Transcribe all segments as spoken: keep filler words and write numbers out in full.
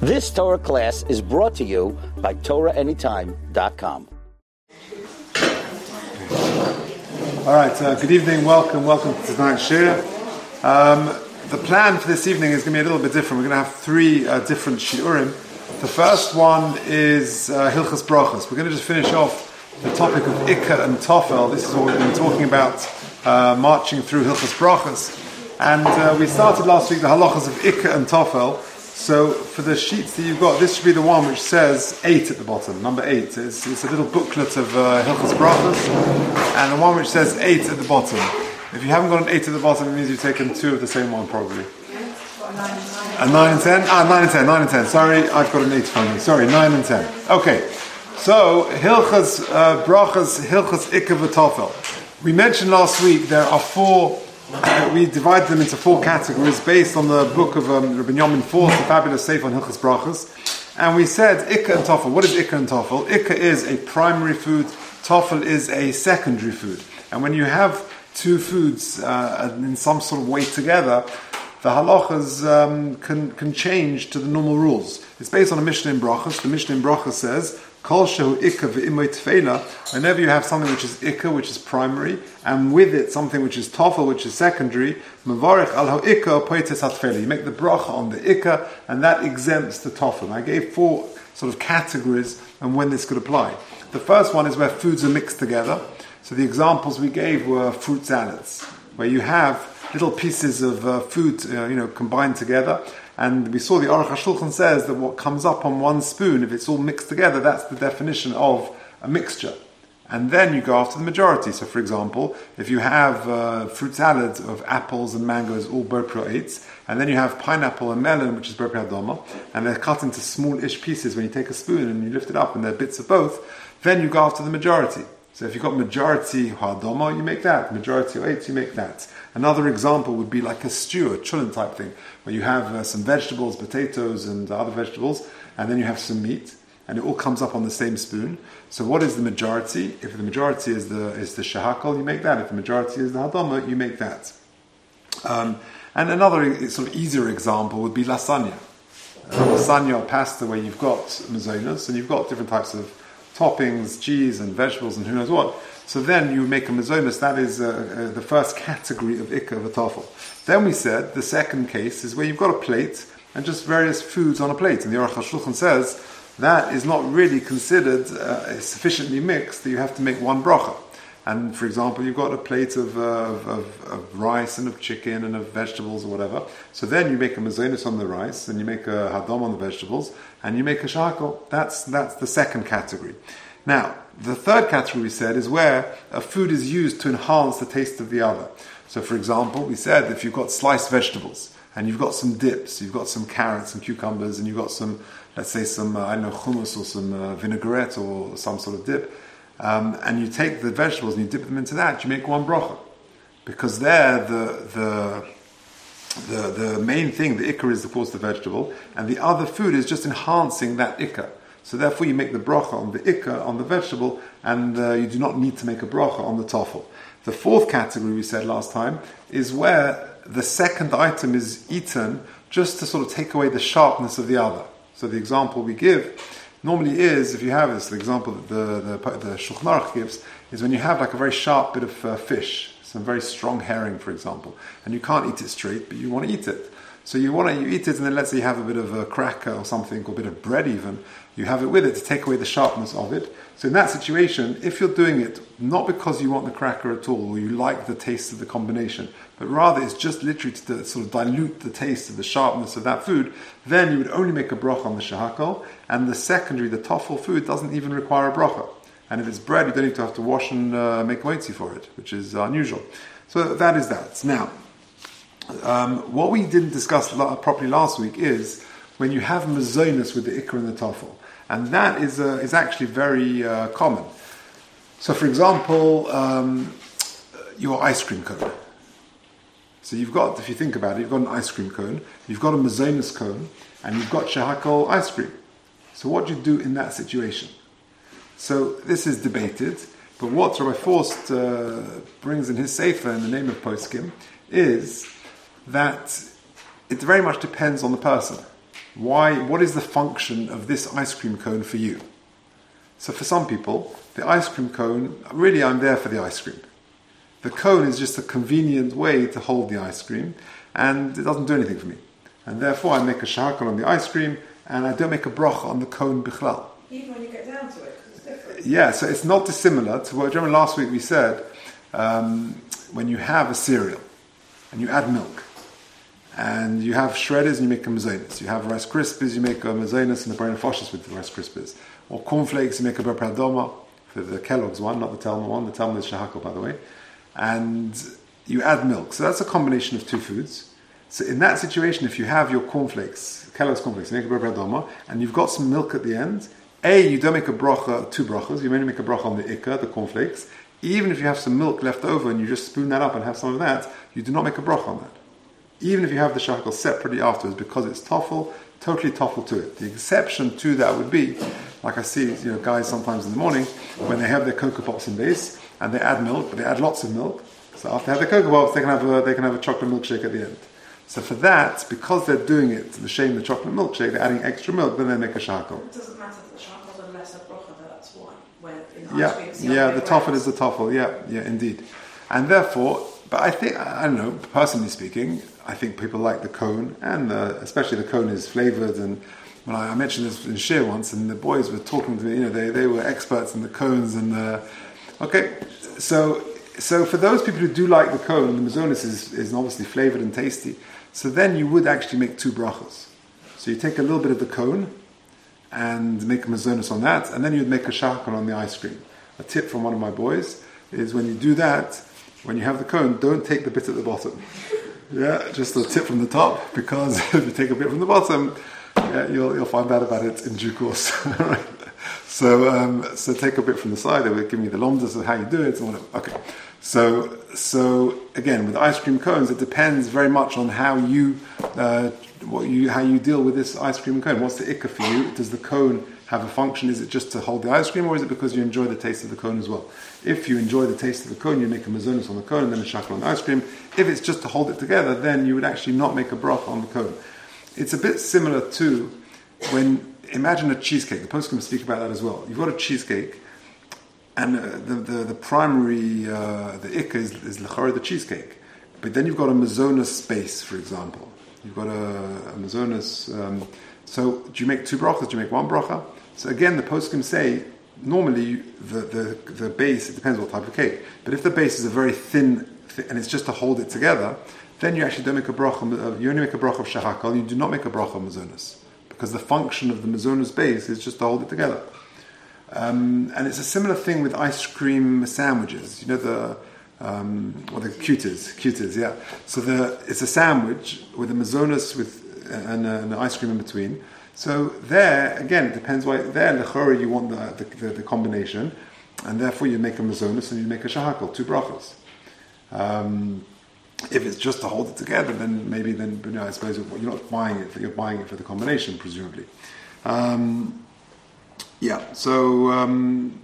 This Torah class is brought to you by Torah Anytime dot com. All right, uh, good evening, welcome, welcome to tonight's shir. Um, the plan for this evening is going to be a little bit different. We're going to have three uh, different shiurim. The first one is uh, Hilchas Brachos. We're going to just finish off the topic of Ikka and Tofel. This is what we've been talking about, uh, marching through Hilchas Brachos. And uh, we started last week the halachas of Ikka and Tofel. So for the sheets that you've got, this should be the one which says eight at the bottom, number eight. It's, it's a little booklet of uh, Hilchas Brachos, and the one which says eight at the bottom. If you haven't got an eight at the bottom, it means you've taken two of the same one probably. A nine and ten? Ah, nine and ten, nine and ten. Sorry, I've got an eight from me. Sorry, nine and ten. Okay, so Hilchas uh, Brachos, Hilchas Ikka v'Tofel. We mentioned last week there are four. Uh, we divide them into four categories based on the book of um, Rabbi Yomin Force, the fabulous Sefer on Hilchas Brachos. And we said Ikka and Tofel. What is Ikka and Tofel? Ikka is a primary food. Tofel is a secondary food. And when you have two foods uh, in some sort of way together, the halachas um, can can change to the normal rules. It's based on a Mishnah in Brachos. The Mishnah in Brachos says, Kol shehu ikka v'imay tefela. Whenever you have something which is ikka, which is primary, and with it something which is tofel, which is secondary, mevarich al ha'ikka poites hatefela. You make the bracha on the ikka, and that exempts the tofel. I gave four sort of categories and when this could apply. The first one is where foods are mixed together. So the examples we gave were fruit salads, where you have little pieces of uh, food, uh, you know, combined together. And we saw the Aruch HaShulchan says that what comes up on one spoon, if it's all mixed together, that's the definition of a mixture. And then you go after the majority. So, for example, if you have uh, fruit salad of apples and mangoes, all ber eights, and then you have pineapple and melon, which is ber adoma, and they're cut into small-ish pieces when you take a spoon and you lift it up, and they're bits of both, then you go after the majority. So if you've got majority hadoma, you make that. Majority eights, you make that. Another example would be like a stew, a chulin type thing, where you have uh, some vegetables, potatoes and other vegetables, and then you have some meat, and it all comes up on the same spoon. So what is the majority? If the majority is the is the shahakal, you make that. If the majority is the hadoma, you make that. Um, and another sort of easier example would be lasagna. Uh, lasagna or pasta, where you've got mazonos, and you've got different types of toppings, cheese and vegetables and who knows what. So then you make a mazonos, that is uh, uh, the first category of Ikka v'Tofel. Then we said the second case is where you've got a plate and just various foods on a plate. And the Aruch HaShulchan says that is not really considered uh, sufficiently mixed that you have to make one bracha. And for example, you've got a plate of, uh, of, of, of rice and of chicken and of vegetables or whatever. So then you make a mazonos on the rice and you make a hadom on the vegetables and you make a shakal. That's, that's the second category. Now, the third category we said is where a food is used to enhance the taste of the other. So for example, we said if you've got sliced vegetables and you've got some dips, you've got some carrots and cucumbers and you've got some, let's say some, uh, I don't know, hummus or some uh, vinaigrette or some sort of dip, um, and you take the vegetables and you dip them into that, you make one bracha. Because there, the the the the main thing, the ikka is of course the vegetable, and the other food is just enhancing that ikka. So therefore you make the bracha on the ikka, on the vegetable, and uh, you do not need to make a bracha on the tofel. The fourth category we said last time is where the second item is eaten just to sort of take away the sharpness of the other. So the example we give normally is, if you have this, the example that the, the, the Shulchan Aruch gives, is when you have like a very sharp bit of uh, fish, some very strong herring for example, and you can't eat it straight, but you want to eat it. So you want to you eat it, and then let's say you have a bit of a cracker or something, or a bit of bread even, you have it with it to take away the sharpness of it. So in that situation, if you're doing it not because you want the cracker at all, or you like the taste of the combination, but rather it's just literally to sort of dilute the taste of the sharpness of that food, then you would only make a bracha on the shahakal, and the secondary, the tofel food, doesn't even require a bracha. And if it's bread, you don't need to have to wash and uh, make moitzi for it, which is unusual. So that is that. Now, Um, what we didn't discuss la- properly last week is when you have mazonos with the ikra and the tofel, and that is uh, is actually very uh, common. So, for example, um, your ice cream cone. So you've got, if you think about it, you've got an ice cream cone, you've got a mazonos cone, and you've got shahakal ice cream. So what do you do in that situation? So this is debated, but what Rabbi Forst uh, brings in his sefer in the name of Poskim is that it very much depends on the person. why, what is the function of this ice cream cone for you? So for some people, the ice cream cone, really I'm there for the ice cream. The cone is just a convenient way to hold the ice cream, and it doesn't do anything for me. And therefore I make a shahakal on the ice cream, and I don't make a bracha on the cone bichlal. Even when you get down to it, because it's different. Yeah, so it's not dissimilar to what, remember last week we said, um, when you have a cereal, and you add milk, and you have shredders and you make a mazonis. You have Rice Krispies, you make a mazonis and the brain foshes with the Rice Krispies. Or cornflakes, you make a bepradoma, for the Kellogg's one, not the Telma one. The Telma is shahakal, by the way. And you add milk. So that's a combination of two foods. So in that situation, if you have your cornflakes, Kellogg's cornflakes, you make a bepradoma, and you've got some milk at the end, A, you don't make a bracha, two brachas, you only make a bracha on the ikka, the cornflakes. Even if you have some milk left over and you just spoon that up and have some of that, you do not make a bracha on that. Even if you have the shahakal separately afterwards, because it's toffel, totally toffel to it. The exception to that would be, like I see, you know, guys sometimes in the morning, when they have their Cocoa Pops in base, and they add milk, but they add lots of milk. So after they have their Cocoa Pops, they can have a, they can have a chocolate milkshake at the end. So for that, because they're doing it to shame the chocolate milkshake, they're adding extra milk, then they make a shahakal. It doesn't matter if the shahakal is less of bracha, that's why. When in Yeah, ice cream, it's the yeah, other the way toffel around. is the toffel, yeah, yeah, indeed. And therefore, but I think, I don't know, personally speaking, I think people like the cone, and uh, especially the cone is flavoured. And when I, I mentioned this in Shir once, and the boys were talking to me, you know, they, they were experts in the cones. And uh, okay, so so for those people who do like the cone, the mazonis is, is obviously flavoured and tasty. So then you would actually make two brachas. So you take a little bit of the cone and make a mazonis on that, and then you'd make a shahakal on the ice cream. A tip from one of my boys is when you do that, when you have the cone, don't take the bit at the bottom. Yeah, just a tip from the top, because if you take a bit from the bottom, yeah, you'll you'll find out about it in due course. Right? So um, so take a bit from the side. They will give me the lomdas of how you do it and whatever. Okay. So so again, with ice cream cones, it depends very much on how you uh, what you how you deal with this ice cream cone. What's the ikka for you? Does the cone have a function? Is it just to hold the ice cream, or is it because you enjoy the taste of the cone as well? If you enjoy the taste of the cone, you make a mazonis on the cone and then a shahakal on the ice cream. If it's just to hold it together, then you would actually not make a bracha on the cone. It's a bit similar to when, imagine a cheesecake. The post can speak about that as well. You've got a cheesecake, and uh, the, the the primary uh, the ikka is, is l'chara, the cheesecake, but then you've got a mazonis base, for example. You've got a, a mazonis. Um, so do you make two brachas? Do you make one bracha? So again, the poskim say normally the, the the base, it depends what type of cake, but if the base is a very thin th- and it's just to hold it together, then you actually don't make a bracha. You only make a bracha of shahakal. You do not make a bracha of mazonis, because the function of the mazonis base is just to hold it together. Um, and it's a similar thing with ice cream sandwiches. You know the um, or the cuties, cuties, yeah. So the it's a sandwich with a mazonis with and, uh, and ice cream in between. So there, again, it depends why. There, l'chora, you want the, the, the, the combination, and therefore you make a mazonis and you make a shahakal, two brachas. Um, if it's just to hold it together, then maybe then you know, I suppose you're not buying it. You're buying it for the combination, presumably. Um, yeah. So um,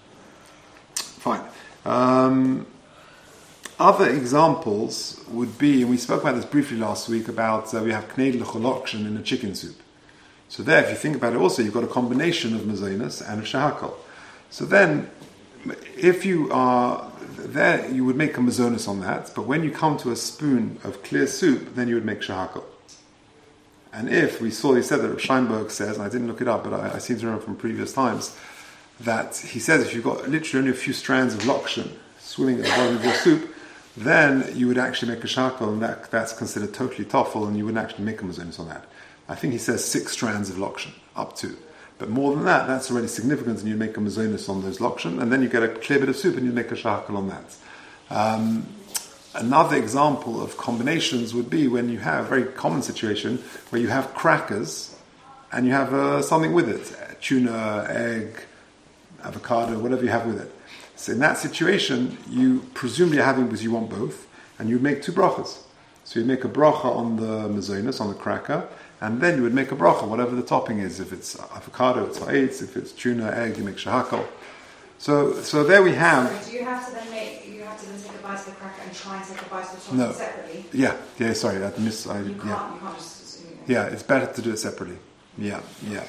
fine. Um, Other examples would be, and we spoke about this briefly last week, about uh, we have kneid l'cholokshin in a chicken soup. So there, if you think about it also, you've got a combination of mazonis and of shahakal. So then, if you are there, you would make a mazonis on that, but when you come to a spoon of clear soup, then you would make shahakal. And if, we saw, he said that Reb Scheinberg says, and I didn't look it up, but I, I seem to remember from previous times, that he says if you've got literally only a few strands of lokshin swimming at the bottom of your soup, then you would actually make a shahakal, and that, that's considered totally toffel, and you wouldn't actually make a mazonis on that. I think he says six strands of lokshin, up to. But more than that, that's already significant, and you make a mazonis on those lokshin, and then you get a clear bit of soup, and you make a shahakal on that. Um, another example of combinations would be when you have a very common situation where you have crackers, and you have uh, something with it, tuna, egg, avocado, whatever you have with it. So in that situation, you presumably are having, because you want both, and you make two brachas. So you make a bracha on the mazonis, on the cracker, and then you would make a bracha, whatever the topping is. If it's avocado, it's ha'etz. If it's tuna, egg, you make shahakal. So, so there we have. So do you have to then make? You have to then take a bite of the cracker and try and take a bite of the No. chocolate separately? Yeah, yeah. Sorry, I miss. I, You can't. yeah. You can't just. You know. Yeah, it's better to do it separately. Yeah, yeah.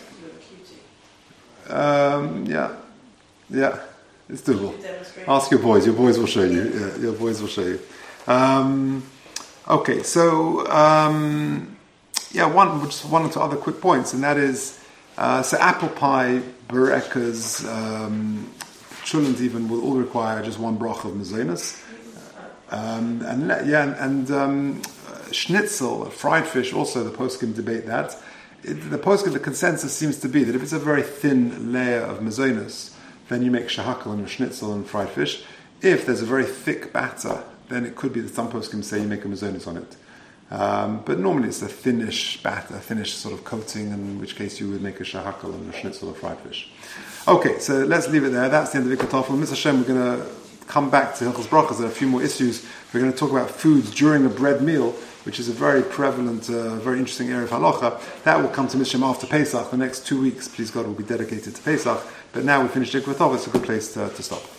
Um, yeah, yeah. It's doable. Ask your boys. Your boys will show you. Yeah, your boys will show you. Um, okay, so um, yeah, one just one or two other quick points, and that is uh, so apple pie, burekas, um, chulent even will all require just one brach of mazonos. Um, and yeah, and, and um, schnitzel, fried fish. Also, the poskim debate that. It, the poskim, the consensus seems to be that if it's a very thin layer of mazonos, then you make shahakal and schnitzel and fried fish. If there's a very thick batter, then it could be that some poskim say you make a mazonos on it. Um, but normally it's a thinnish batter, a thinnish sort of coating, in which case you would make a shahakal and a schnitzel or fried fish. Okay, so let's leave it there. That's the end of the Ikatafel. Mister Hashem, we're going to come back to Hilchos Brachos. There are a few more issues. We're going to talk about foods during a bread meal, which is a very prevalent, uh, very interesting area of halacha. That will come to Mister Hashem after Pesach. The next two weeks, please God, will be dedicated to Pesach. But now we finished Ikatafel. It's a good place to, to stop.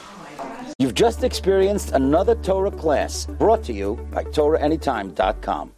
You've just experienced another Torah class brought to you by Torah Anytime dot com.